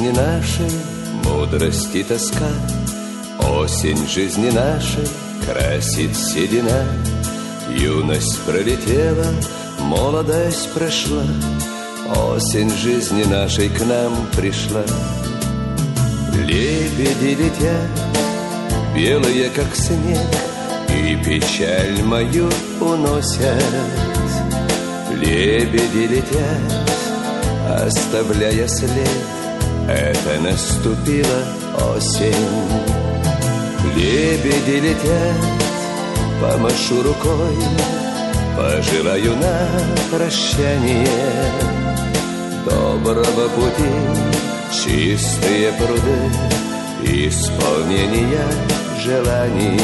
жизни нашей мудрость и тоска, осень жизни нашей красит седина. Юность пролетела, молодость прошла, осень жизни нашей к нам пришла. Лебеди летят, белые как снег, и печаль мою уносят. Лебеди летят, оставляя след, это наступила осень. Лебеди летят, помашу рукой, пожелаю на прощание доброго пути, чистые пруды, исполнения желаний.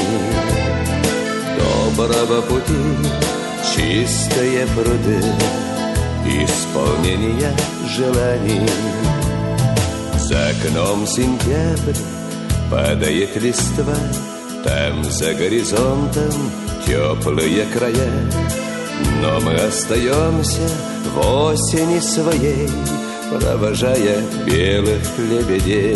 Доброго пути, чистые пруды, исполнения желаний. За окном сентябрь, падает листва, там за горизонтом теплые края. Но мы остаемся в осени своей, провожая белых лебедей.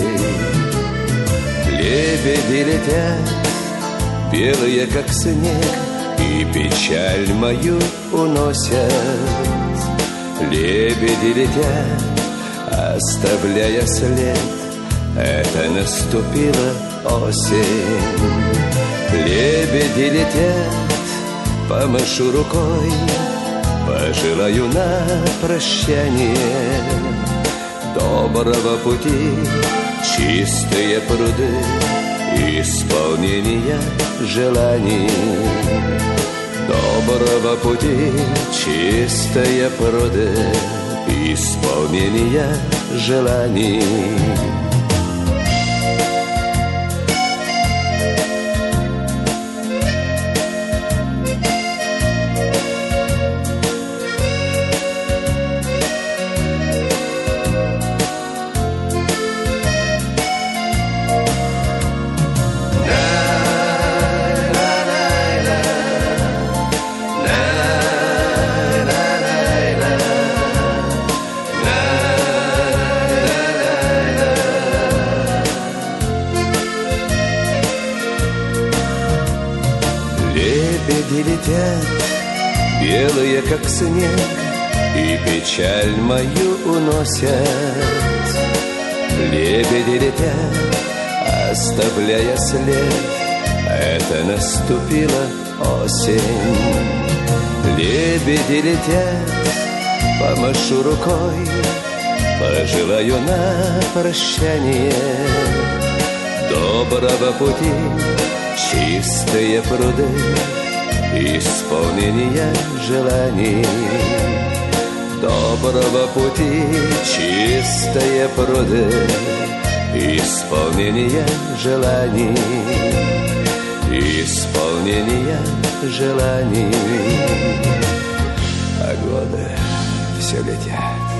Лебеди летят, белые как снег, и печаль мою уносят. Лебеди летят, оставляя след, это наступила осень. Лебеди летят, помашу рукой, пожелаю на прощание доброго пути, чистые пруды, исполнения желаний. Доброго пути, чистые пруды, исполнения желаний. Лебеди летят, белые как снег, и печаль мою уносят. Лебеди летят, оставляя след, это наступила осень. Лебеди летят, помашу рукой, пожелаю на прощание доброго пути, чистые пруды, исполнения желаний. Доброго пути, чистые пруды, исполнения желаний. Исполнения желаний. А годы все летят.